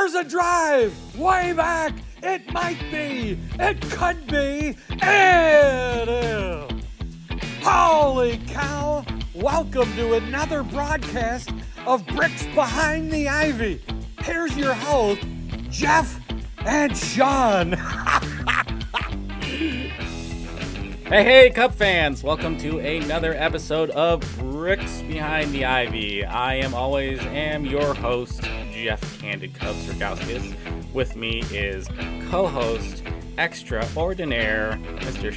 There's a drive way back. It might be. It could be. It is. Holy cow. Welcome to another broadcast of Bricks Behind the Ivy. Here's your host, Jeff and Sean. Hey, Cub fans! Welcome to another episode of Bricks Behind the Ivy. I am your host, Jeff Candid Cubs Rogowskis. With me is co-host extraordinaire, Mr.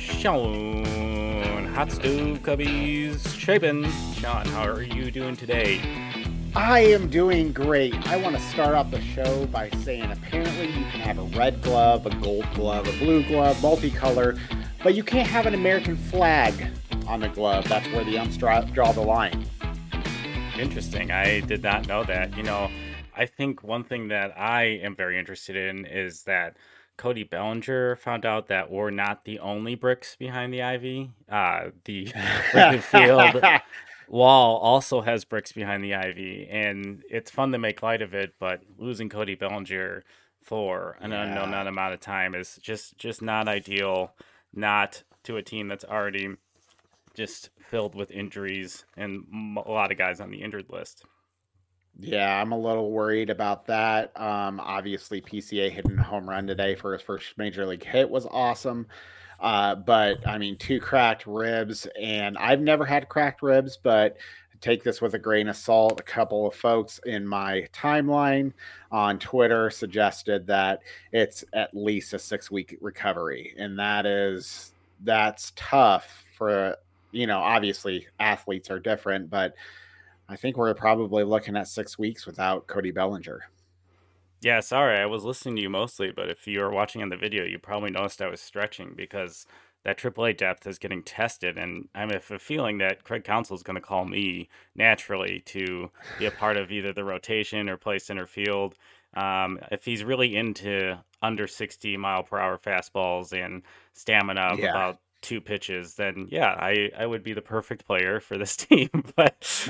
Sean Hot Stove Cubbies Chapin. Sean, how are you doing today? I am doing great. I want to start off the show by saying apparently you can have a red glove, a gold glove, a blue glove, multicolor, but you can't have an American flag on the glove. That's where the umps draw the line. Interesting. I did not know that. You know, I think one thing that I am very interested in is that Cody Bellinger found out that we're not the only bricks behind the Ivy. The Wrigley Field wall also has bricks behind the Ivy, and it's fun to make light of it, but losing Cody Bellinger for an unknown amount of time is just not ideal. Not to a team that's already just filled with injuries and a lot of guys on the injured list. Yeah, I'm a little worried about that. Obviously, PCA hitting a home run today for his first major league hit was awesome. But I mean, 2 cracked ribs, and I've never had cracked ribs, but take this with a grain of salt. A couple of folks in my timeline on Twitter suggested that it's at least a 6-week recovery. And that's tough for, obviously athletes are different, but I think we're probably looking at 6 weeks without Cody Bellinger. Yeah, sorry, I was listening to you mostly, but if you were watching on the video, you probably noticed I was stretching because that AAA depth is getting tested, and I have a feeling that Craig Counsell is going to call me naturally to be a part of either the rotation or play center field. If he's really into under 60-mile-per-hour fastballs and stamina of about 2 pitches, then I would be the perfect player for this team. But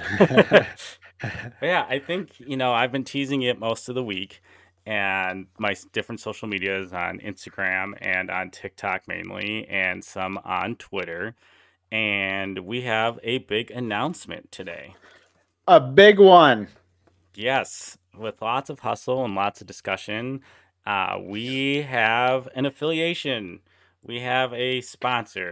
yeah, I think, I've been teasing it most of the week. And my different social medias on Instagram and on TikTok mainly, and some on Twitter. And we have a big announcement today. A big one. Yes, with lots of hustle and lots of discussion. We have an affiliation. We have a sponsor.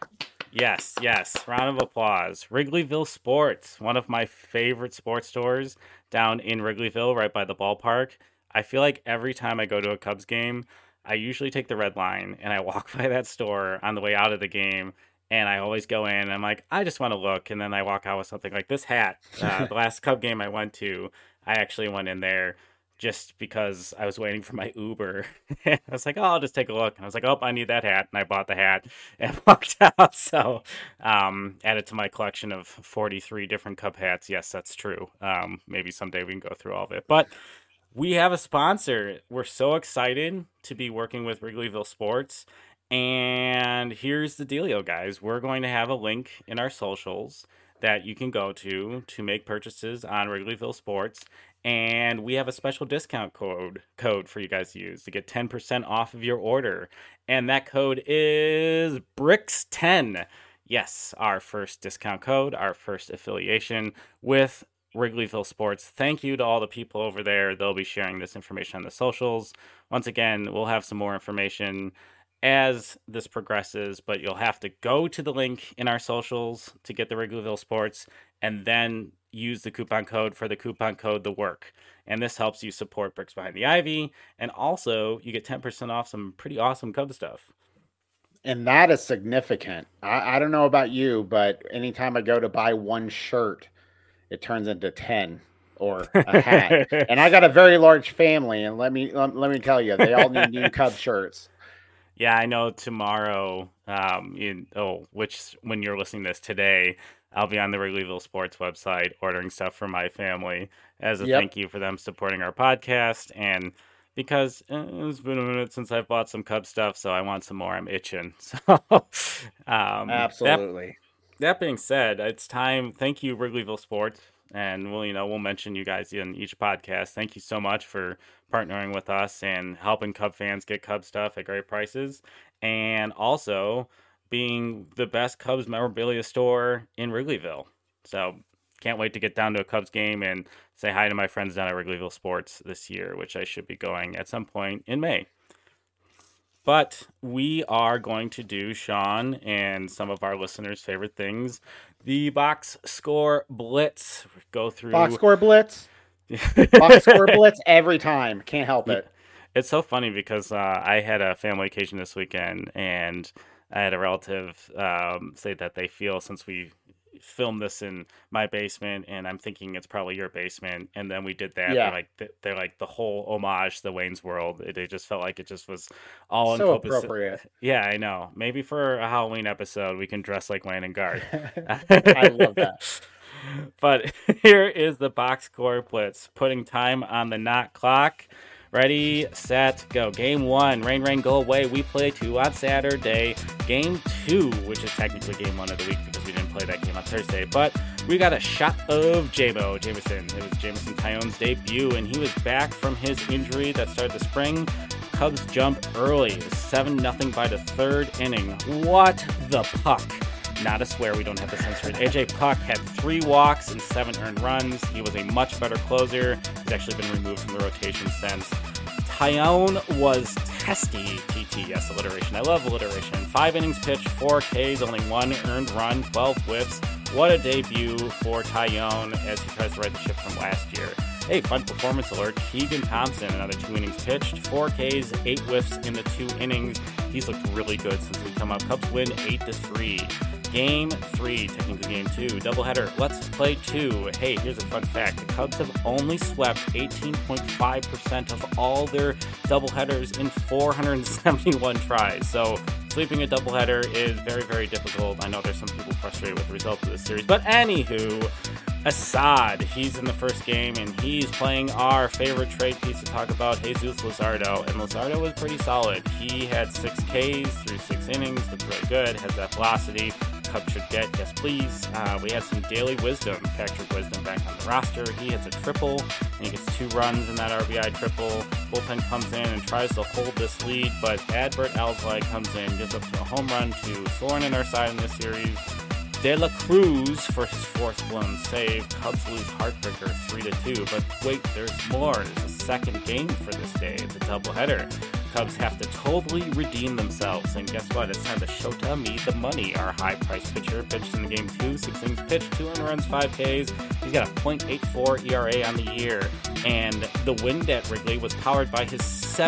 Yes. Round of applause. Wrigleyville Sports, one of my favorite sports stores down in Wrigleyville, right by the ballpark. I feel like every time I go to a Cubs game, I usually take the red line and I walk by that store on the way out of the game, and I always go in and I'm like, I just want to look, and then I walk out with something like this hat. The last Cub game I went to, I actually went in there just because I was waiting for my Uber. I was like, I'll just take a look. And I was like, I need that hat. And I bought the hat and walked out. So added to my collection of 43 different Cub hats. Yes, that's true. Maybe someday we can go through all of it. But we have a sponsor. We're so excited to be working with Wrigleyville Sports. And here's the dealio, guys. We're going to have a link in our socials that you can go to make purchases on Wrigleyville Sports. And we have a special discount code for you guys to use to get 10% off of your order. And that code is BRICKS10. Yes, our first discount code, our first affiliation with Wrigleyville Sports. Thank you to all the people over there. They'll be sharing this information on the socials. Once again, we'll have some more information as this progresses, but you'll have to go to the link in our socials to get the Wrigleyville Sports and then use the coupon code for the coupon code, the work. And this helps you support Bricks Behind the Ivy. And also you get 10% off some pretty awesome Cub stuff. And that is significant. I don't know about you, but anytime I go to buy one shirt, it turns into 10 or a hat. And I got a very large family, and let me tell you, they all need new Cub shirts. Yeah, I know tomorrow, which when you're listening to this today, I'll be on the Wrigleyville Sports website ordering stuff for my family as a thank you for them supporting our podcast. And because it's been a minute since I've bought some Cub stuff, so I want some more. I'm itching. So, absolutely. That being said, it's time. Thank you, Wrigleyville Sports, and we'll mention you guys in each podcast. Thank you so much for partnering with us and helping Cub fans get Cub stuff at great prices, and also being the best Cubs memorabilia store in Wrigleyville. So can't wait to get down to a Cubs game and say hi to my friends down at Wrigleyville Sports this year, which I should be going at some point in May. But we are going to do, Sean, and some of our listeners' favorite things, the Box Score Blitz. Go through... Box Score Blitz? Box Score Blitz every time. Can't help it. It's so funny because I had a family occasion this weekend, and I had a relative say that they feel, since we filmed this in my basement, and I'm thinking it's probably your basement, and then we did that. Yeah. They're like the whole homage to the Wayne's World. They just felt like it just was all so appropriate. Yeah, I know. Maybe for a Halloween episode, we can dress like Wayne and Garth. I love that. But here is the Box Score Blitz, putting time on the not clock. Ready, set, go. Game 1, Rain, Go Away. We play 2 on Saturday. Game 2, which is technically game 1 of the week because we didn't play that game on Thursday. But we got a shot of Jameson. It was Jameson Taillon's debut, and he was back from his injury that started the spring. Cubs jump early. It was 7-0 by the 3rd inning. What the puck? Not a swear, we don't have to censor it. AJ Puck had 3 walks and 7 earned runs. He was a much better closer. He's actually been removed from the rotation since. Taillon was testy. TT, yes, alliteration. I love alliteration. 5 innings pitched, 4 Ks, only 1 earned run, 12 whiffs. What a debut for Taillon as he tries to right the ship from last year. Hey, fun performance alert. Keegan Thompson, another 2 innings pitched, 4 Ks, 8 whiffs in the 2 innings. He's looked really good since we come up. Cubs win 8-3. Game 3, technically game 2, doubleheader. Let's play 2. Hey, here's a fun fact. The Cubs have only swept 18.5% of all their doubleheaders in 471 tries. So sweeping a doubleheader is very, very difficult. I know there's some people frustrated with the results of this series. But anywho, Assad, he's in the first game, and he's playing our favorite trade piece to talk about, Jesus Luzardo. And Luzardo was pretty solid. He had 6 Ks through 6 innings, looked really good, has that velocity. Cubs should get, yes please. We had some daily wisdom, Patrick Wisdom back on the roster. He hits a triple, and he gets 2 runs in that RBI triple. Bullpen comes in and tries to hold this lead, but Adbert Alzolay comes in, gives up to a home run to thorn in our side in this series. De La Cruz for his 4th blown save. Cubs lose heartbreaker 3-2. But wait, there's more. There's a second game for this day. It's a doubleheader. Cubs have to totally redeem themselves. And guess what? It's time to Shota Me the Money. Our high-priced pitcher pitched in the game 2, 6 innings pitched, 2 earned runs, 5 Ks. He's got a .84 ERA on the year. And the wind at Wrigley was powered by his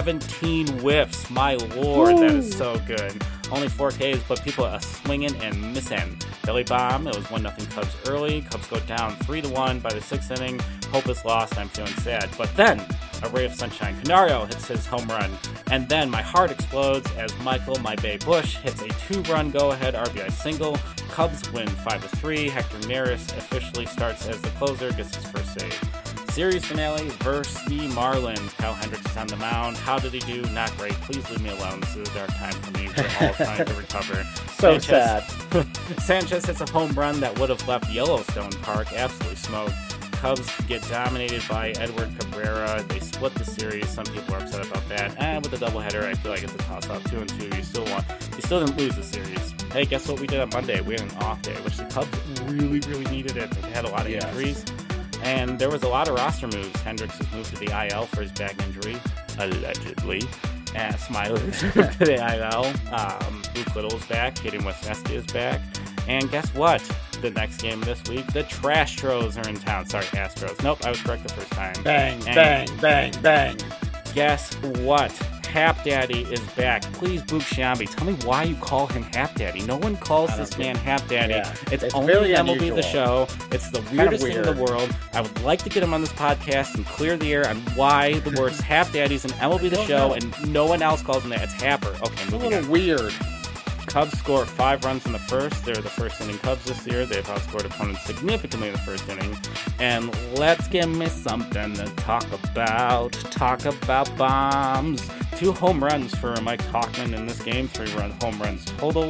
17 whiffs. My lord, that is so good. Only 4 Ks, but people are swinging and missing. Billy Bomb, it was 1-0 Cubs early. Cubs go down 3-1 by the 6th inning. Hope is lost. I'm feeling sad. But then, a ray of sunshine. Canario hits his home run. And then my heart explodes as Michael My Bay Bush hits a 2-run go-ahead RBI single. Cubs win 5-3. Hector Neris officially starts as the closer, gets his first save. Series finale versus the Marlins. Kyle Hendricks is on the mound. How did he do? Not great. Please leave me alone. This is a dark time for me. We're all trying to recover. So sad. Sanchez hits a home run that would have left Yellowstone Park absolutely smoked. Cubs get dominated by Edward Cabrera. They split the series. Some people are upset about that. And with the doubleheader, I feel like it's a toss-up. 2-2. You still didn't lose the series. Hey, guess what we did on Monday? We had an off day, which the Cubs really, really needed it. They had a lot of injuries. And there was a lot of roster moves. Hendricks was moved to the IL for his back injury, allegedly. Smiley was moved to the IL. Luke Little's back. Kaden Wesneski is back. And guess what? The next game this week, the Trastros are in town. Sorry, Astros. Nope, I was correct the first time. Bang, bang, bang, bang. Guess what? Hap Daddy is back. Please, Boog Sciambi, tell me why you call him Hap Daddy. No one calls this man Hap Daddy. Yeah, it's only really MLB unusual. The Show. It's the weirdest thing in the world. I would like to get him on this podcast and clear the air on why the words Hap Daddy's in MLB The Show and no one else calls him that. It's Happer. Okay, it's a little weird. Cubs score 5 runs in the first. They're the first inning Cubs this year. They've outscored opponents significantly in the first inning. And let's give me something to talk about. Talk about bombs. 2 home runs for Mike Tauchman in this game. 3 home runs total.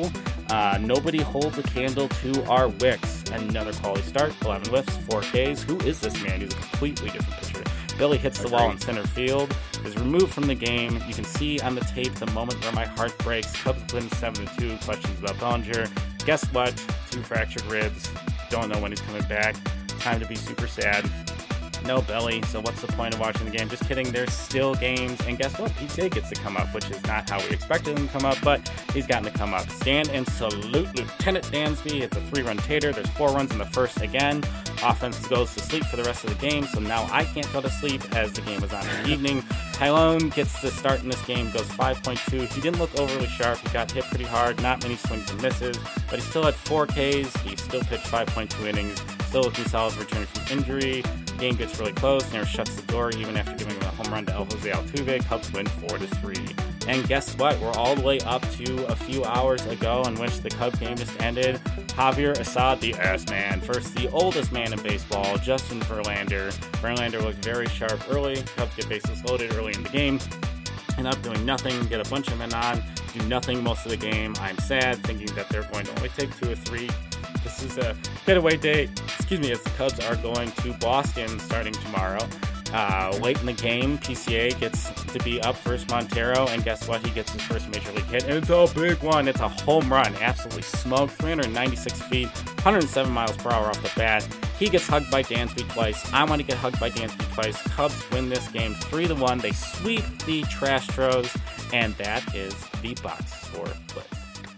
Nobody holds a candle to our Wicks. Another quality start, 11 whiffs, 4 Ks. Who is this man? He's a completely different pitcher. Billy hits the wall in center field, is removed from the game. You can see on the tape the moment where my heart breaks. Cubs win 7-2. Questions about Bellinger. Guess what? 2 fractured ribs. Don't know when he's coming back. Time to be super sad. No Belly, so what's the point of watching the game? Just kidding, there's still games, and guess what? PCA gets to come up, which is not how we expected him to come up, but he's gotten to come up. Stand and salute Lieutenant Dansby. It's a 3-run tater. There's 4 runs in the first again. Offense goes to sleep for the rest of the game, so now I can't go to sleep as the game is on in the evening. Tylone gets the start in this game, goes 5.2. He didn't look overly sharp. He got hit pretty hard, not many swings and misses, but he still had 4 Ks. He still pitched 5.2 innings, still looking solid returning from injury. Game gets really close. Nair shuts the door even after giving a home run to El Jose Altuve. Cubs win 4-3. And guess what? We're all the way up to a few hours ago in which the Cub game just ended. Javier Assad, the ass man, first the oldest man in baseball, Justin Verlander. Verlander looked very sharp early. Cubs get bases loaded early in the game. And up doing nothing, get a bunch of men on, do nothing most of the game. I'm sad, thinking that they're going to only take 2 or 3. This is a getaway day, as the Cubs are going to Boston starting tomorrow. Late in the game, PCA gets to be up versus Montero, and guess what? He gets his first major league hit, and it's a big one. It's a home run, absolutely smoked, 396 feet, 107 miles per hour off the bat. He gets hugged by Dansby twice. I want to get hugged by Dansby twice. Cubs win this game 3-1. They sweep the Trastros, and that is the box score Blitz.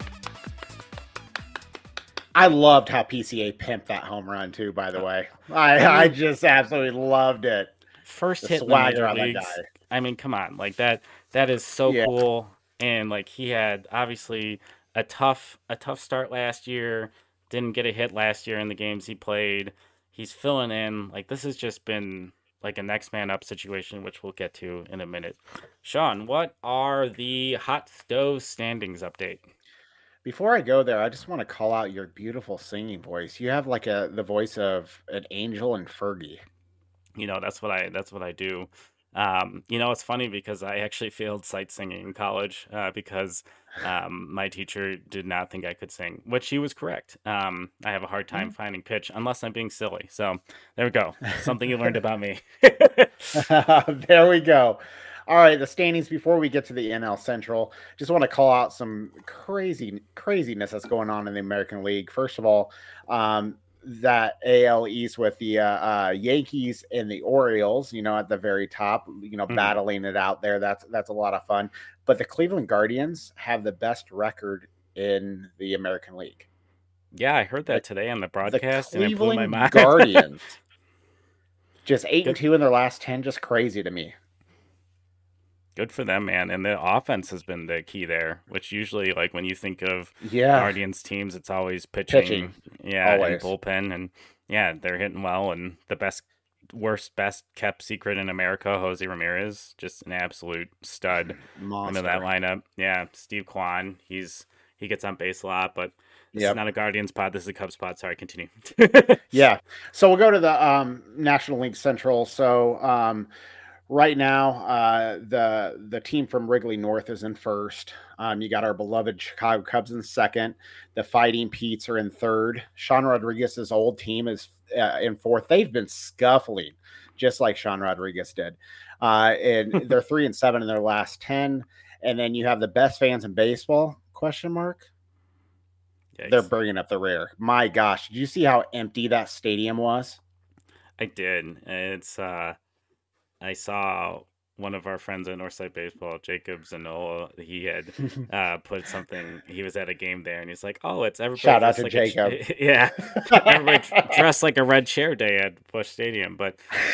I loved how PCA pimped that home run too, by the way. I just absolutely loved it. First The hit in the swagger major on that leagues. guy. I mean, come on. Like that is so Yeah. cool. And like he had obviously a tough start last year. Didn't get a hit last year in the games he played. He's filling in. Like this has just been like a next man up situation, which we'll get to in a minute. Sean, what are the hot stove standings update? Before I go there, I just want to call out your beautiful singing voice. You have like the voice of an angel and Fergie. That's what I do. It's funny because I actually failed sight singing in college because my teacher did not think I could sing, which she was correct. I have a hard time finding pitch unless I'm being silly. So there we go. Something you learned about me. There we go. All right, the standings before we get to the NL Central, just want to call out some craziness that's going on in the American League. First of all, that AL East with the Yankees and the Orioles, at the very top, battling it out there. That's a lot of fun. But the Cleveland Guardians have the best record in the American League. Yeah, I heard that today on the broadcast, the and it blew my Cleveland mind. Guardians, just 8-2 in their last 10, just crazy to me. Good for them, man. And the offense has been the key there, which usually, like, when you think of Guardians teams, it's always pitching. Yeah, always. And bullpen. And, yeah, they're hitting well. And the best kept secret in America, Jose Ramirez, just an absolute stud Monster. into that lineup. Yeah, Steve Kwan, he gets on base a lot, but this is not a Guardians pod. This is a Cubs pod. Sorry, continue. Yeah. So we'll go to the National League Central. So, right now, the team from Wrigley North is in first. You got our beloved Chicago Cubs in second. The Fighting Petes are in third. Sean Rodriguez's old team is in fourth. They've been scuffling, just like Sean Rodriguez did. And they're 3-7 in their last 10. And then you have the best fans in baseball, ? Yikes. They're bringing up the rear. My gosh, did you see how empty that stadium was? I did. It's I saw one of our friends at Northside Baseball, Jacob Zanola. He had put something. He was at a game there, and he's like, "Oh, it's everybody." Shout out to like Jacob. Everybody dressed like a red chair day at Busch Stadium. But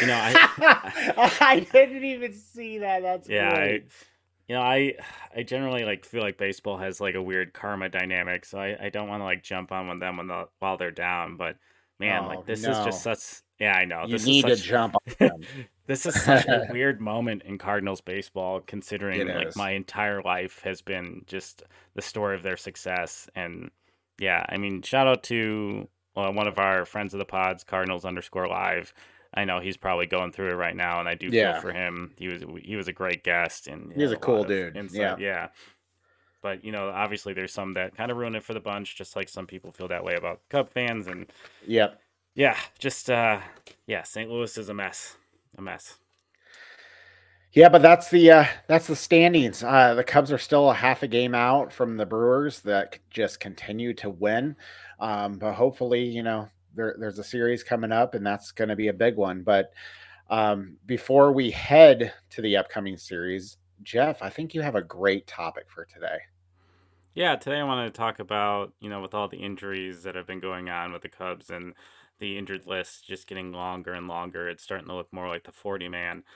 I didn't even see that. That's great. I generally like feel like baseball has like a weird karma dynamic, so I don't want to like jump on them while they're down. But man, this is just such. Yeah, I know. You need to jump on them. This is such a weird moment in Cardinals baseball, considering It my entire life has been just the story of their success. And yeah, I mean, shout out to one of our friends of the pods, Cardinals_live. I know he's probably going through it right now, and I do feel for him. He was a great guest, and he's a cool dude. Yeah. But obviously there's some that kind of ruin it for the bunch, just like some people feel that way about Cub fans. And Yep. yeah, just St. Louis is a mess. Yeah, but that's the standings. The Cubs are still a half a game out from the Brewers that just continue to win. But hopefully, there's a series coming up, and that's going to be a big one. But before we head to the upcoming series, Jeff, I think you have a great topic for today. Yeah, today I wanted to talk about, with all the injuries that have been going on with the Cubs and the injured list just getting longer and longer, it's starting to look more like the 40 man.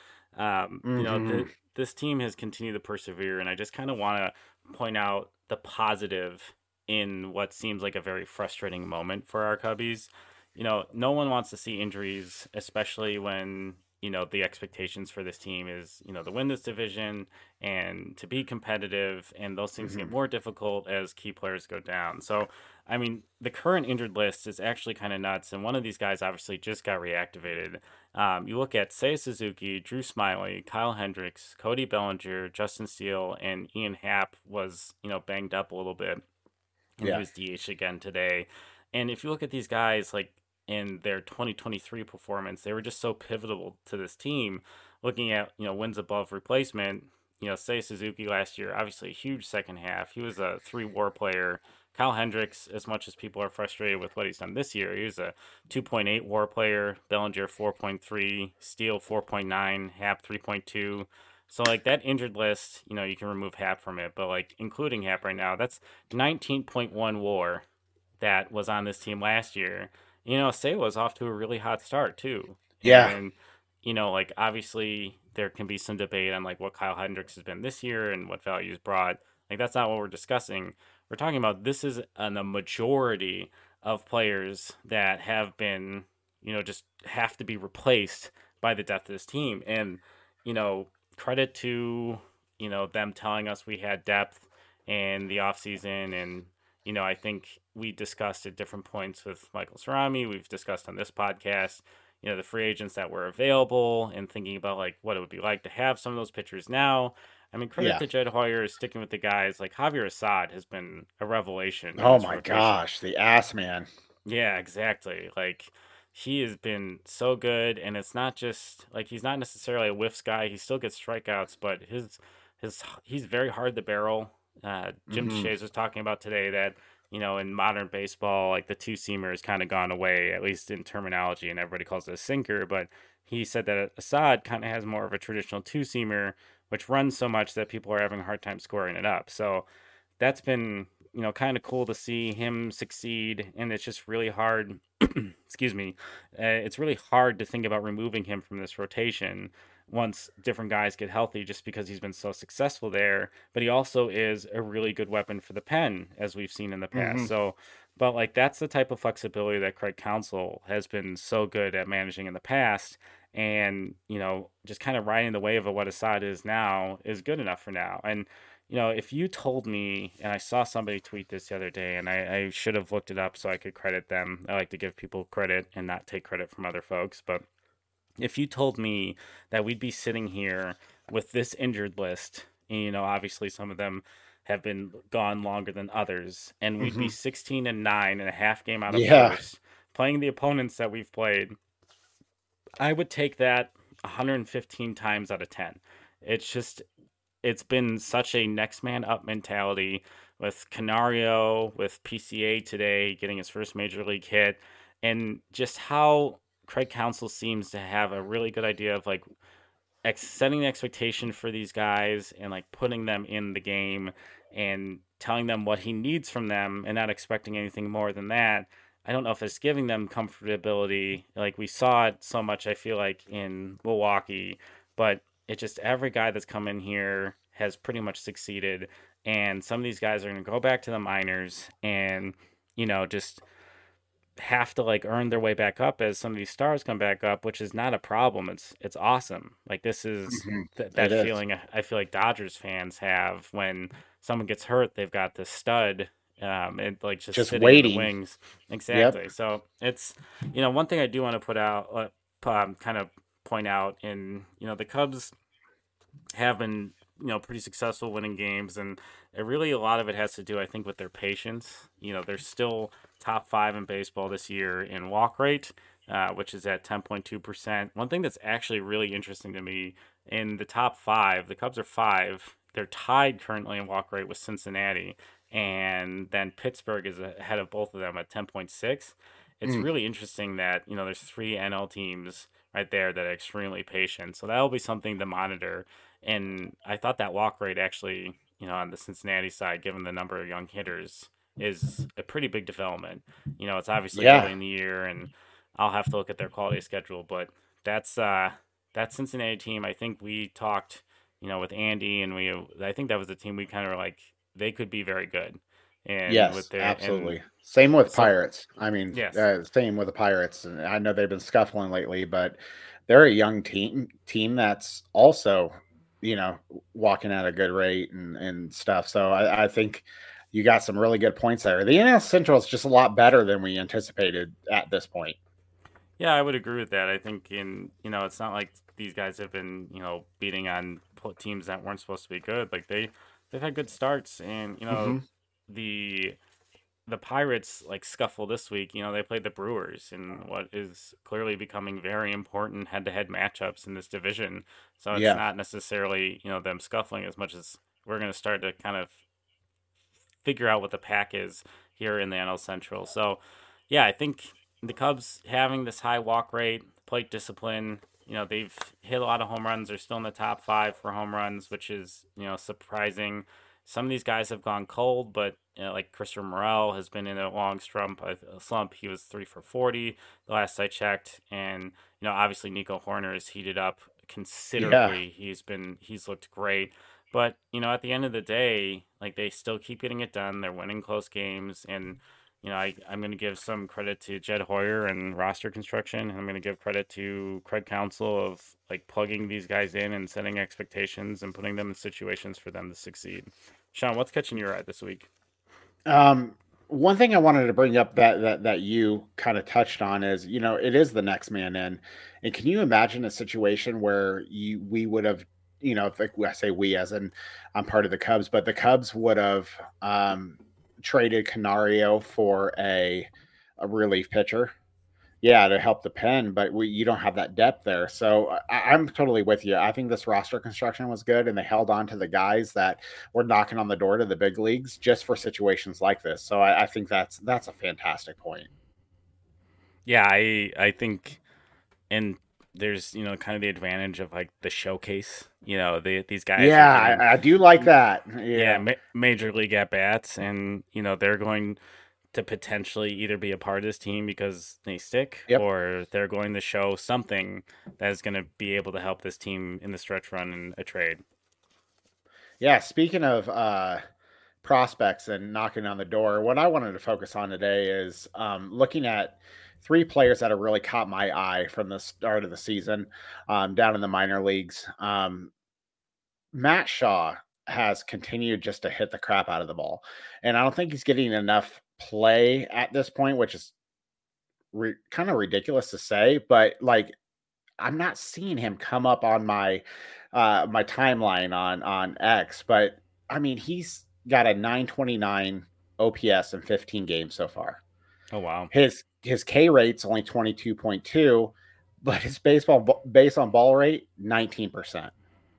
Hmm. This team has continued to persevere, and I just kind of want to point out the positive in what seems like a very frustrating moment for our Cubbies. No one wants to see injuries, especially when, the expectations for this team is, to win this division and to be competitive, and those things get Hmm. more difficult as key players go down. So, I mean, the current injured list is actually kind of nuts, and one of these guys obviously just got reactivated. You look at Seiya Suzuki, Drew Smiley, Kyle Hendricks, Cody Bellinger, Justin Steele, and Ian Happ was, banged up a little bit, and he Yeah. was DH again today. And if you look at these guys, like in their 2023 performance, they were just so pivotal to this team. Looking at wins above replacement, say Suzuki last year, obviously a huge second half. He was a 3 WAR player. Kyle Hendricks, as much as people are frustrated with what he's done this year, he was a 2.8 WAR player. Bellinger 4.3, Steele 4.9, Hap 3.2. So like that injured list, you can remove Hap from it, but like including Hap right now, that's 19.1 WAR that was on this team last year. Say was off to a really hot start too. Yeah. And like obviously there can be some debate on like what Kyle Hendricks has been this year and what value he's brought. Like that's not what we're discussing. We're talking about this is a majority of players that have been, just have to be replaced by the depth of this team. And, you know, credit to, them telling us we had depth in the offseason. And, I think we discussed at different points with Michael Cerami. We've discussed on this podcast, the free agents that were available and thinking about like what it would be like to have some of those pitchers now. I mean, credit Yeah. to Jed Hoyer sticking with the guys. Like Javier Assad has been a revelation in Oh this my rotation. gosh, the ass man. Yeah, exactly. Like he has been so good, and it's not just like he's not necessarily a whiffs guy. He still gets strikeouts, but he's very hard to barrel. Jim Hmm. Shays was talking about today that in modern baseball, like the two seamer has kind of gone away, at least in terminology, and everybody calls it a sinker. But he said that Assad kind of has more of a traditional two seamer, which runs so much that people are having a hard time scoring it up. So that's been kind of cool to see him succeed, and it's just really hard. Excuse me, it's really hard to think about removing him from this rotation once different guys get healthy, just because he's been so successful there. But he also is a really good weapon for the pen, as we've seen in the past. Hmm. So, but like that's the type of flexibility that Craig Counsell has been so good at managing in the past. And just kind of riding the wave of what Assad is now is good enough for now. And if you told me, and I saw somebody tweet this the other day, and I should have looked it up so I could credit them. I like to give people credit and not take credit from other folks. But if you told me that we'd be sitting here with this injured list, and, obviously some of them have been gone longer than others, and we'd be Hmm. 16-9 and a half game out of Yeah. first, playing the opponents that we've played, I would take that 115 times out of 10. It's just it's been such a next man up mentality with Canario, with PCA today getting his first major league hit, and just how Craig Counsell seems to have a really good idea of like setting the expectation for these guys and like putting them in the game and telling them what he needs from them and not expecting anything more than that. I don't know if it's giving them comfortability. Like we saw it so much, I feel like in Milwaukee, but it just every guy that's come in here has pretty much succeeded. And some of these guys are going to go back to the minors and, just have to like earn their way back up as some of these stars come back up, which is not a problem. It's awesome. Like this is Hmm. that It is. feeling I feel like Dodgers fans have when someone gets hurt, they've got this stud and like just Just sitting in the waiting. wings. Yep. Exactly. So it's one thing I do want to put out kind of point out in the Cubs have been pretty successful winning games, and a lot of it has to do, I think, with their patience. They're still top 5 in baseball this year in walk rate, which is at 10.2%. One thing that's actually really interesting to me, in the top 5, the Cubs are 5. They're tied currently in walk rate with Cincinnati, and then Pittsburgh is ahead of both of them at 10.6. It's Mm. really interesting that, there's 3 NL teams right there that are extremely patient. So that'll be something to monitor. And I thought that walk rate actually, on the Cincinnati side, given the number of young hitters, is a pretty big development. It's obviously early Yeah. in the year, and I'll have to look at their quality schedule. But that's that Cincinnati team. I think we talked, with Andy, and I think that was the team we kind of were like, they could be very good. And with Yes, their and absolutely. Same with so Pirates. I mean, yes, same with the Pirates. And I know they've been scuffling lately, but they're a young team that's also, walking at a good rate and stuff. So I think you got some really good points there. The NL Central is just a lot better than we anticipated at this point. yeah, I would agree with that. I think it's not like these guys have been, beating on teams that weren't supposed to be good. Like they've had good starts, and Hmm. the the Pirates like scuffle this week. They played the Brewers in what is clearly becoming very important head-to-head matchups in this division. So it's Yeah. not necessarily, them scuffling as much as we're going to start to kind of figure out what the pack is here in the NL Central. So, yeah, I think the Cubs having this high walk rate, plate discipline, they've hit a lot of home runs. They're still in the top 5 for home runs, which is, surprising. Some of these guys have gone cold, but like Christopher Morel has been in a long slump. He was 3 for 40 the last I checked, and obviously Nico Horner has heated up Yeah. considerably. He's looked great. But, at the end of the day, like they still keep getting it done. They're winning close games. And, I'm going to give some credit to Jed Hoyer and roster construction. And I'm going to give credit to Craig Counsell of like plugging these guys in and setting expectations and putting them in situations for them to succeed. Sean, what's catching your eye this week? Um, One thing I wanted to bring up that you kind of touched on is, it is the next man in. And can you imagine a situation where we would have, if like, I say we as in I'm part of the Cubs, but the Cubs would have traded Canario for a relief pitcher? Yeah, to help the pen, but you don't have that depth there. So I'm totally with you. I think this roster construction was good, and they held on to the guys that were knocking on the door to the big leagues just for situations like this. So I think that's a fantastic point. Yeah, I think, and there's kind of the advantage of like the showcase. These guys are Yeah, getting I do like that. yeah, Yeah. major league at bats, and they're going to potentially either be a part of this team because they stick, Yep. or they're going to show something that is going to be able to help this team in the stretch run in a trade. Yeah. Speaking of prospects and knocking on the door, what I wanted to focus on today is looking at 3 players that have really caught my eye from the start of the season down in the minor leagues. Matt Shaw has continued just to hit the crap out of the ball. And I don't think he's getting enough play at this point, which is kind of ridiculous to say, but like I'm not seeing him come up on my timeline on X, but I mean, he's got a 929 OPS in 15 games so far. Oh wow, His K rate's only 22.2, but his base on ball rate 19%.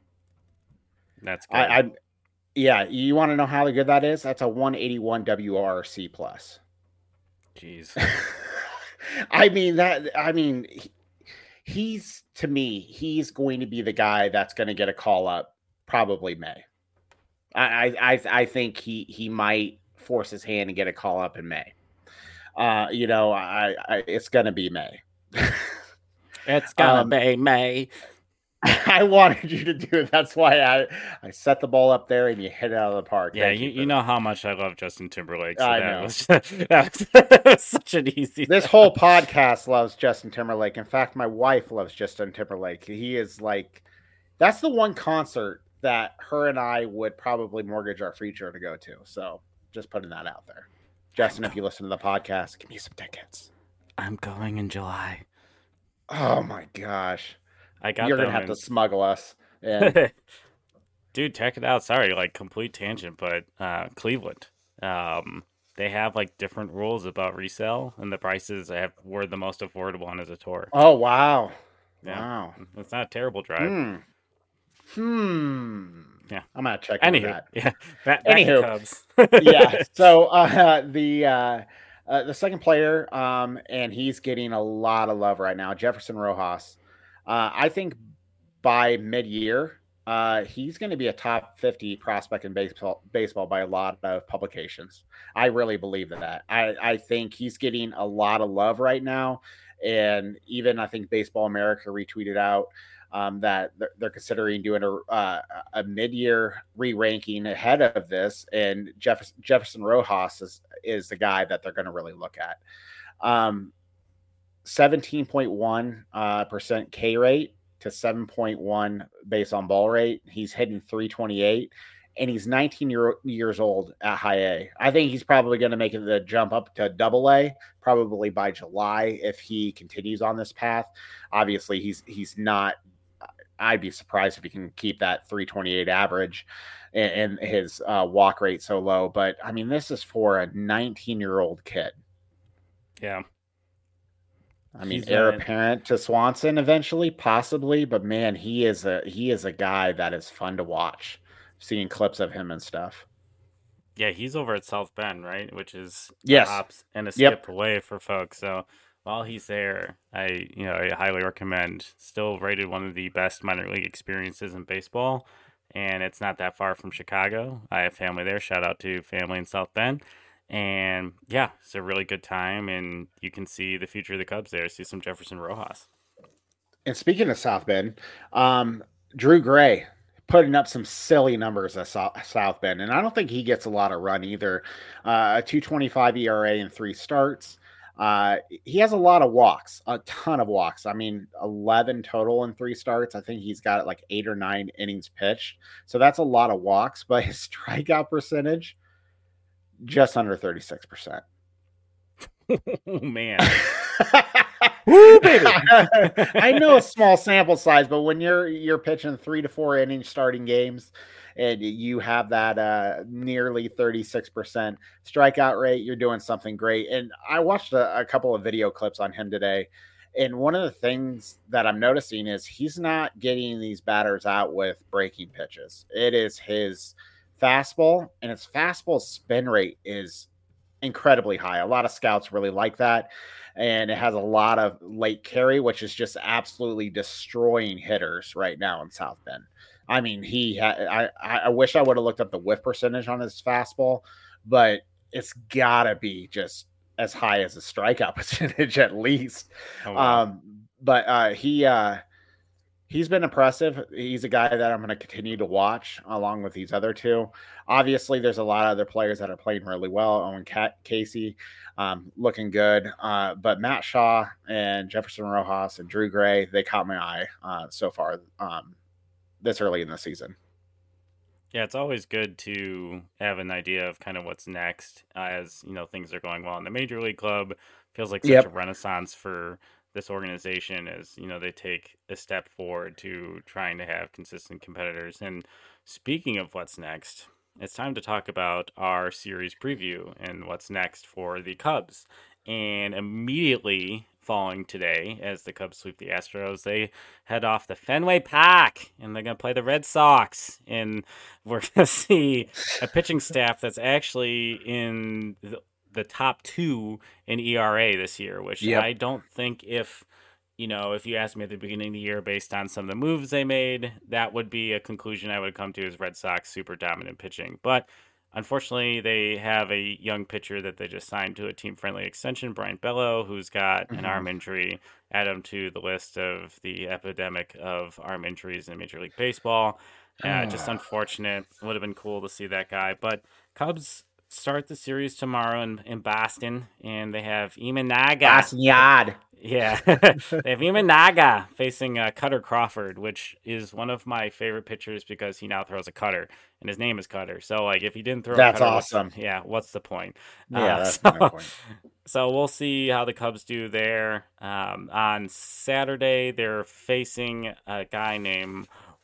that's good. I Yeah, you want to know how good that is? That's a 181 WRC plus. Jeez. He's to me, he's going to be the guy that's going to get a call up probably May. I think he might force his hand and get a call up in May. It's going to be May. It's gonna be May. I wanted you to do it. That's why I set the ball up there and you hit it out of the park. Yeah, Thank you know how much I love Justin Timberlake, so I that know. was that was such an easy. This whole podcast loves Justin Timberlake. In fact, my wife loves Justin Timberlake. He is like, that's the one concert that her and I would probably mortgage our future to go to. So just putting that out there. Justin, if you listen to the podcast, give me some tickets. I'm going in July. Oh my gosh. I got You're going them to have in- to smuggle us. And Dude, check it out. Sorry, like complete tangent, but Cleveland. They have like different rules about resale, and the prices were the most affordable on as a tour. Oh wow, Yeah, wow. it's not a terrible drive. Hmm. Hmm. Yeah. I'm gonna check into Anywho, that. yeah, back to Anywho, Cubs. yeah. So the second player, and he's getting a lot of love right now, Jefferson Rojas. I think by mid-year, he's going to be a top 50 prospect in baseball by a lot of publications. I really believe that. I think he's getting a lot of love right now, and even I think Baseball America retweeted out that they're considering doing a mid-year re-ranking ahead of this, and Jefferson Rojas is the guy that they're going to really look at. 17.1% K rate to 7.1 based on ball rate. He's hitting 328, and he's 19 years old at high A. I think he's probably going to make the jump up to double A probably by July if he continues on this path. Obviously, he's not. I'd be surprised if he can keep that 328 average and his walk rate so low. But I mean, this is for a 19-year-old kid. Yeah. I mean, heir apparent to Swanson eventually, possibly, but man, he is a guy that is fun to watch. Seeing clips of him and stuff. Yeah, he's over at South Bend, right? Which is yes, a hop and a skip away for folks. So while he's there, I highly recommend. Still rated one of the best minor league experiences in baseball, and it's not that far from Chicago. I have family there. Shout out to family in South Bend. And yeah, it's a really good time, and you can see the future of the Cubs there. See some Jefferson Rojas. And speaking of South Bend, Drew Gray putting up some silly numbers at South Bend, and I don't think he gets a lot of run either. A 2.25 ERA in 3 starts. He has a lot of walks, a ton of walks. I mean, 11 total in 3 starts. I think he's got like 8 or 9 innings pitched. So that's a lot of walks, but his strikeout percentage, just under 36%. Oh, man. Woo, baby. I know a small sample size, but when you're pitching 3 to 4 innings starting games and you have that nearly 36% strikeout rate, you're doing something great. And I watched a couple of video clips on him today. And one of the things that I'm noticing is he's not getting these batters out with breaking pitches. It is his fastball, and his fastball spin rate is incredibly high. A lot of scouts really like that. And it has a lot of late carry, which is just absolutely destroying hitters right now in South Bend. I mean, I wish I would have looked up the whiff percentage on his fastball, but it's gotta be just as high as a strikeout percentage at least. Oh, wow. But he's been impressive. He's a guy that I'm going to continue to watch along with these other two. Obviously, there's a lot of other players that are playing really well. Owen Casey, looking good. But Matt Shaw and Jefferson Rojas and Drew Gray, they caught my eye so far this early in the season. Yeah, it's always good to have an idea of kind of what's next as, things are going well in the Major League Club. Feels like such a renaissance for this organization as, they take a step forward to trying to have consistent competitors. And speaking of what's next, it's time to talk about our series preview and what's next for the Cubs. And immediately following today, as the Cubs sweep the Astros, they head off to Fenway Park, and they're going to play the Red Sox. And we're going to see a pitching staff that's actually in the top 2 in ERA this year, which I don't think if you asked me at the beginning of the year based on some of the moves they made, that would be a conclusion I would come to as Red Sox super dominant pitching. But unfortunately, they have a young pitcher that they just signed to a team-friendly extension, Brian Bello, who's got an arm injury. Add him to the list of the epidemic of arm injuries in Major League Baseball. Just unfortunate. Would have been cool to see that guy. But Cubs start the series tomorrow in Boston, and they have Imanaga. Boston Yard. Yeah, they have Imanaga facing Cutter Crawford, which is one of my favorite pitchers because he now throws a cutter, and his name is Cutter. So, like, if he didn't throw that's a cutter, awesome. What's the point? Yeah, that's my point. So we'll see how the Cubs do there. On Saturday, they're facing a guy named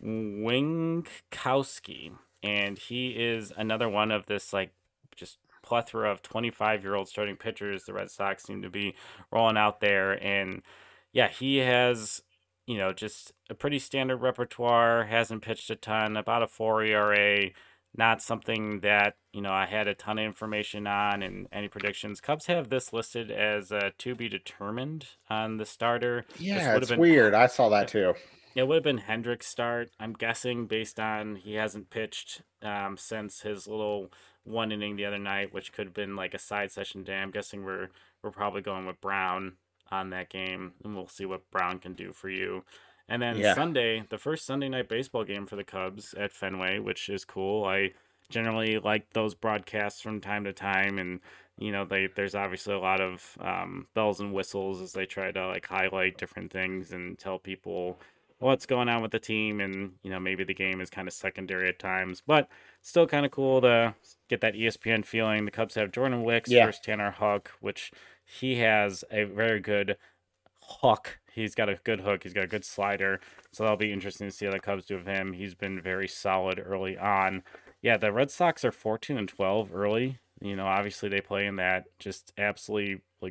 Winkowski, and he is another one of this like just plethora of 25-year-old starting pitchers the Red Sox seem to be rolling out there. And yeah, he has, just a pretty standard repertoire, hasn't pitched a ton, about a 4 ERA, not something that, I had a ton of information on and any predictions. Cubs have this listed as to be determined on the starter. This Yeah, would have it's been weird. I saw that too. it would have been Hendrick's start. I'm guessing based on he hasn't pitched since his little one inning the other night, which could have been like a side session day. I'm guessing we're probably going with Brown on that game, and we'll see what Brown can do for you. And then Yeah. Sunday, the first Sunday night baseball game for the Cubs at Fenway, which is cool. I generally like those broadcasts from time to time, and there's obviously a lot of bells and whistles as they try to like highlight different things and tell people what's going on with the team, and maybe the game is kind of secondary at times, but still kind of cool to get that ESPN feeling. The Cubs have Jordan Wicks Yeah. versus Tanner Houck, which he has a very good hook. He's got a good hook. He's got a good slider. So that'll be interesting to see how the Cubs do with him. He's been very solid early on. Yeah, the Red Sox are 14-12 early. Obviously they play in that just absolutely like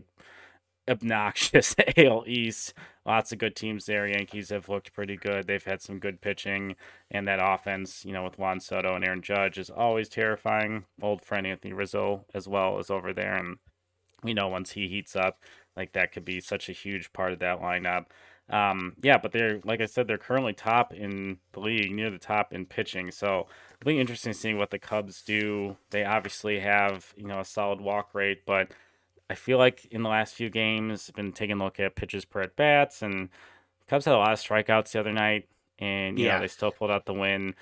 obnoxious AL East. Lots of good teams there. Yankees have looked pretty good. They've had some good pitching, and that offense, with Juan Soto and Aaron Judge is always terrifying. Old friend Anthony Rizzo as well is over there, and once he heats up, like that could be such a huge part of that lineup. Yeah, but they're like I said, they're currently top in the league, near the top in pitching. So it'll be interesting seeing what the Cubs do. They obviously have a solid walk rate, but I feel like in the last few games, I've been taking a look at pitches per at bats, and Cubs had a lot of strikeouts the other night, and Yeah. they still pulled out the win.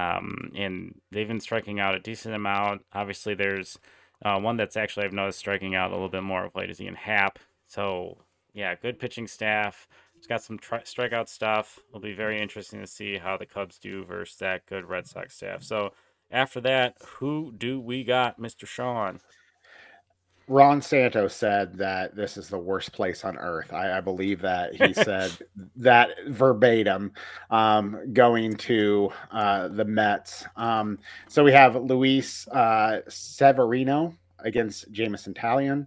And they've been striking out a decent amount. Obviously, there's one that's actually I've noticed striking out a little bit more of late is Ian Happ. So yeah, good pitching staff. It's got some strikeout stuff. It'll be very interesting to see how the Cubs do versus that good Red Sox staff. So after that, who do we got, Mr. Sean? Ron Santos said that this is the worst place on earth. I believe that he said that verbatim, going to the Mets. So we have Luis Severino against Jameson Talion,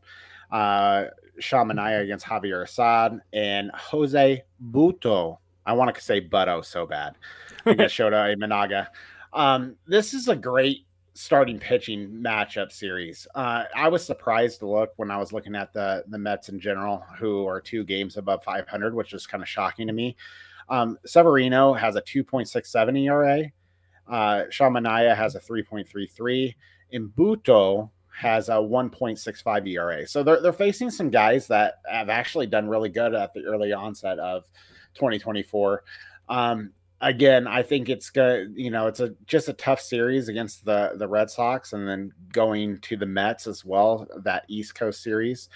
Sean Manaea against Javier Assad, and Jose Buto. I want to say Butto so bad against Shota Imanaga. This is a great starting pitching matchup series. I was surprised to look when I was looking at the Mets in general, who are 2 games above 500, which is kind of shocking to me. Severino has a 2.67 ERA. Sean Manaea has a 3.33, and Buto has a 1.65 ERA. So they're facing some guys that have actually done really good at the early onset of 2024. Again, I think it's good. It's just a tough series against the Red Sox, and then going to the Mets as well. That East Coast series.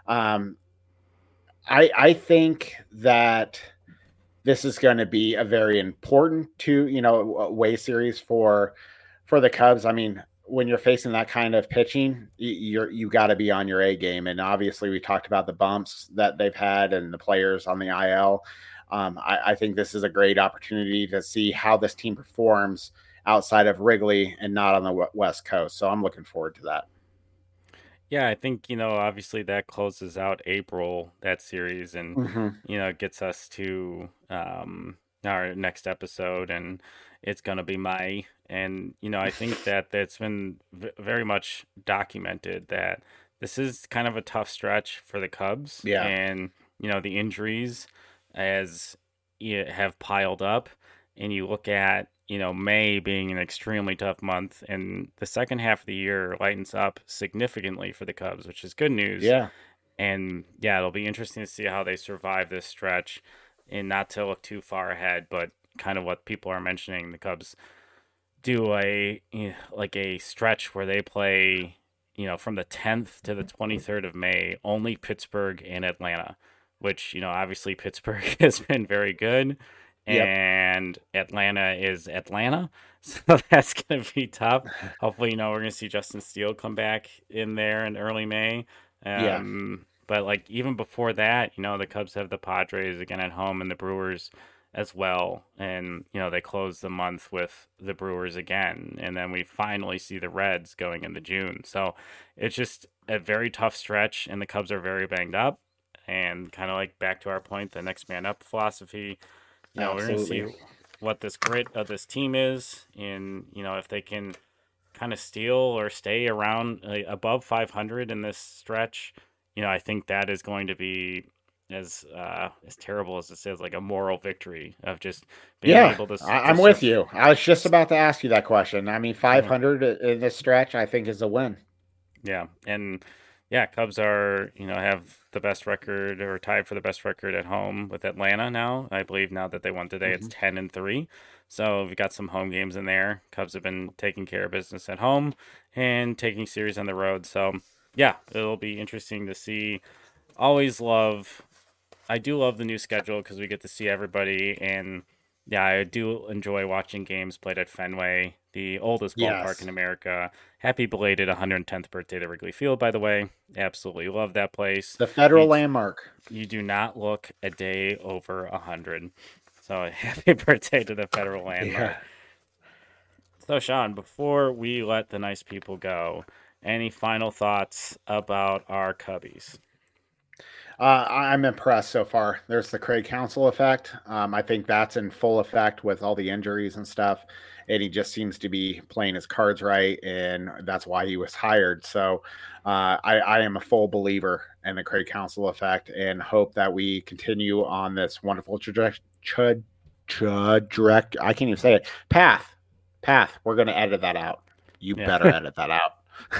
I think that this is going to be a very important away series for the Cubs. I mean, when you're facing that kind of pitching, you got to be on your A game. And obviously, we talked about the bumps that they've had and the players on the IL. I think this is a great opportunity to see how this team performs outside of Wrigley and not on the West Coast. So I'm looking forward to that. Yeah, I think, obviously that closes out April, that series, and, gets us to our next episode, and it's going to be May. And, I think that it's been very much documented that this is kind of a tough stretch for the Cubs. Yeah. And, the injuries as have piled up, and you look at May being an extremely tough month, and the second half of the year lightens up significantly for the Cubs, which is good news. Yeah. And yeah, it'll be interesting to see how they survive this stretch, and not to look too far ahead, but kind of what people are mentioning, the Cubs do a stretch where they play from the 10th to the 23rd of May, only Pittsburgh and Atlanta, which, obviously Pittsburgh has been very good, and Atlanta is Atlanta. So that's going to be tough. Hopefully, we're going to see Justin Steele come back in there in early May. But even before that, the Cubs have the Padres again at home and the Brewers as well. And, they close the month with the Brewers again. And then we finally see the Reds going into June. So it's just a very tough stretch, and the Cubs are very banged up. And kind of like back to our point, the next man up philosophy. We're going to see what this grit of this team is, and, if they can kind of steal or stay around above 500 in this stretch, I think that is going to be as terrible as this is, like a moral victory of just being able to. I'm with you. I was just about to ask you that question. I mean, 500 in this stretch, I think, is a win. Yeah, and Cubs are have the best record, or tied for the best record at home with Atlanta now. I believe now that they won today, it's 10-3. So we've got some home games in there. Cubs have been taking care of business at home and taking series on the road. So it'll be interesting to see. I do love the new schedule because we get to see everybody, and I do enjoy watching games played at Fenway, the oldest ballpark in America. Happy belated 110th birthday to Wrigley Field, by the way. Absolutely love that place. The federal landmark. You do not look a day over 100. So happy birthday to the federal landmark. Yeah. So, Sean, before we let the nice people go, any final thoughts about our Cubbies? I'm impressed so far. There's the Craig Counsell effect. I think that's in full effect with all the injuries and stuff. And he just seems to be playing his cards right, and that's why he was hired. So I am a full believer in the Craig Counsell effect, and hope that we continue on this wonderful I can't even say it. Path. We're going to edit that out. You better edit that out.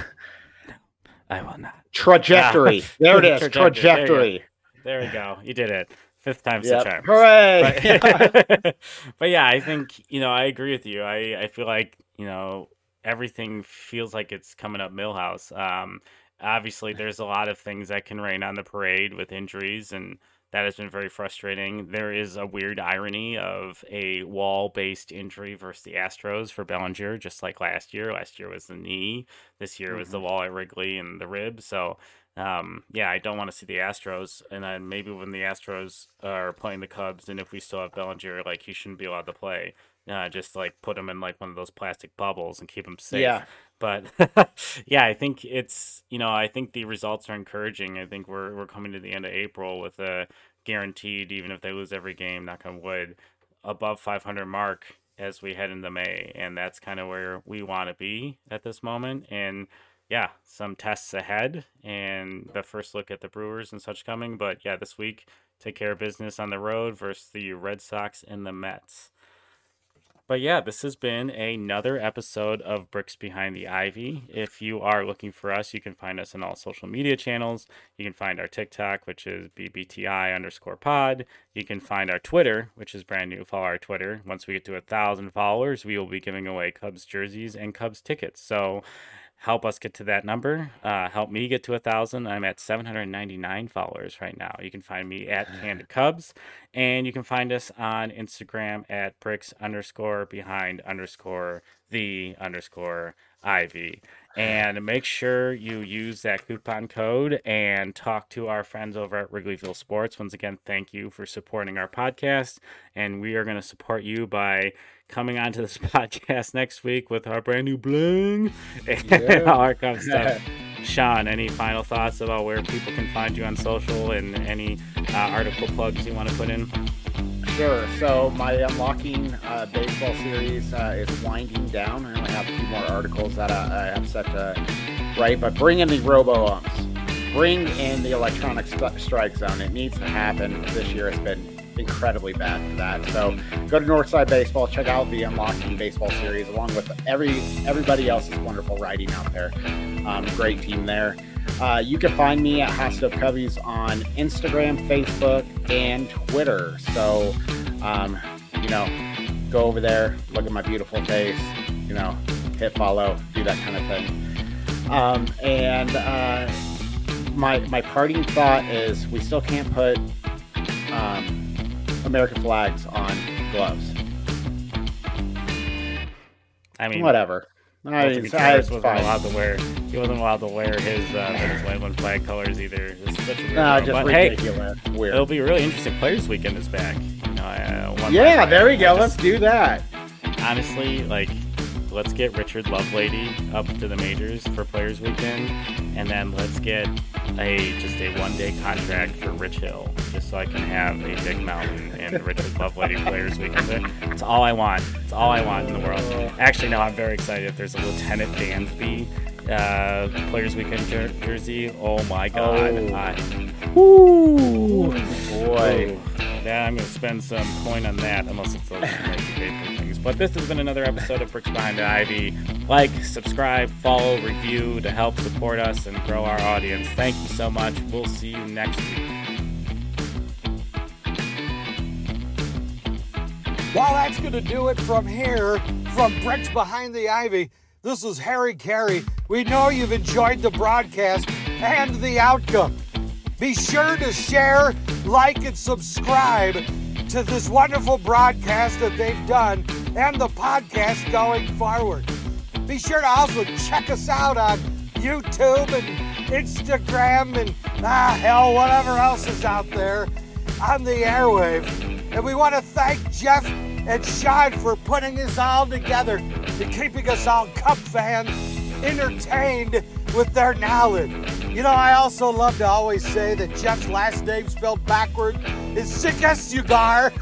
I will not. Trajectory. There it is. Trajectory. There we go. You did it. 5th time's the charm. Hooray! But I think, I agree with you. I feel like, everything feels like it's coming up Millhouse. Obviously, there's a lot of things that can rain on the parade with injuries, and that has been very frustrating. There is a weird irony of a wall-based injury versus the Astros for Bellinger, just like last year. Last year was the knee. This year was the wall at Wrigley and the rib. So, I don't want to see the Astros. And then maybe when the Astros are playing the Cubs, and if we still have Bellinger, like, he shouldn't be allowed to play. Just like put him in like one of those plastic bubbles and keep him safe. Yeah. But I think it's, I think the results are encouraging. I think we're coming to the end of April with a guaranteed, even if they lose every game, knock on wood, above 500 mark as we head into May. And that's kind of where we want to be at this moment. And some tests ahead, and the first look at the Brewers and such coming. But this week, take care of business on the road versus the Red Sox and the Mets. But this has been another episode of Bricks Behind the Ivy. If you are looking for us, you can find us on all social media channels. You can find our TikTok, which is BBTI_pod. You can find our Twitter, which is brand new. Follow our Twitter. Once we get to 1,000 followers, we will be giving away Cubs jerseys and Cubs tickets. So help us get to that number. Help me get to 1,000. I'm at 799 followers right now. You can find me at Candid Cubs, and you can find us on Instagram at bricks_behind_the_Ivy. And make sure you use that coupon code and talk to our friends over at Wrigleyville Sports. Once again, thank you for supporting our podcast, and we are going to support you by coming onto this podcast next week with our brand new bling and all our Cubs stuff. Sean, any final thoughts about where people can find you on social, and any article plugs you want to put in? Sure. So my Unlocking baseball series is winding down. I only have a few more articles that I have set to write, but bring in the robo-umps. Bring in the electronic strike zone. It needs to happen. This year has been incredibly bad for that. So go to Northside Baseball, check out the Unlocking baseball series, along with everybody else's wonderful writing out there. Great team there. You can find me at Hot of Cubbies on Instagram, Facebook, and Twitter. So, go over there, look at my beautiful face, hit follow, do that kind of thing. My parting thought is we still can't put American flags on gloves. I mean, whatever. He wasn't allowed to wear his Venezuelan flag colors either. It's such a weird just ridiculous. Weird. It'll be really interesting. Players Weekend is back. one. Yeah, there we go. Let's do that. Honestly, like, let's get Richard Lovelady up to the majors for Players Weekend, and then let's get just a 1-day contract for Rich Hill, just so I can have a big mountain and Richard Lovelady Players Weekend. That's all I want. It's all I want in the world. Actually, no, I'm very excited if there's a Lieutenant Dansby Players Weekend jersey. Oh my God! Woo, boy. Yeah, I'm going to spend some coin on that, unless it's those like paper things. But this has been another episode of Bricks Behind the Ivy. Like, subscribe, follow, review to help support us and grow our audience. Thank you so much. We'll see you next week. Well, that's going to do it from here, from Bricks Behind the Ivy. This is Harry Carey. We know you've enjoyed the broadcast and the outcome. Be sure to share, like, and subscribe to this wonderful broadcast that they've done and the podcast going forward. Be sure to also check us out on YouTube and Instagram and, hell, whatever else is out there on the airwaves. And we want to thank Jeff and Sean for putting this all together and keeping us all Cup fans entertained with their knowledge. You know, I also love to always say that Jeff's last name spelled backward is Sikkesjugar,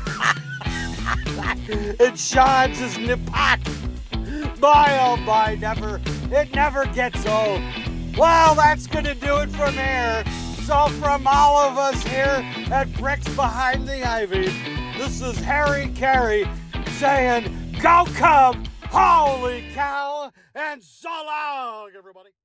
and Sean's is Nipak. Boy, oh boy, it never gets old. Well, that's going to do it from here. So from all of us here at Bricks Behind the Ivy, this is Harry Carey saying, go Cub, holy cow, and so long, everybody.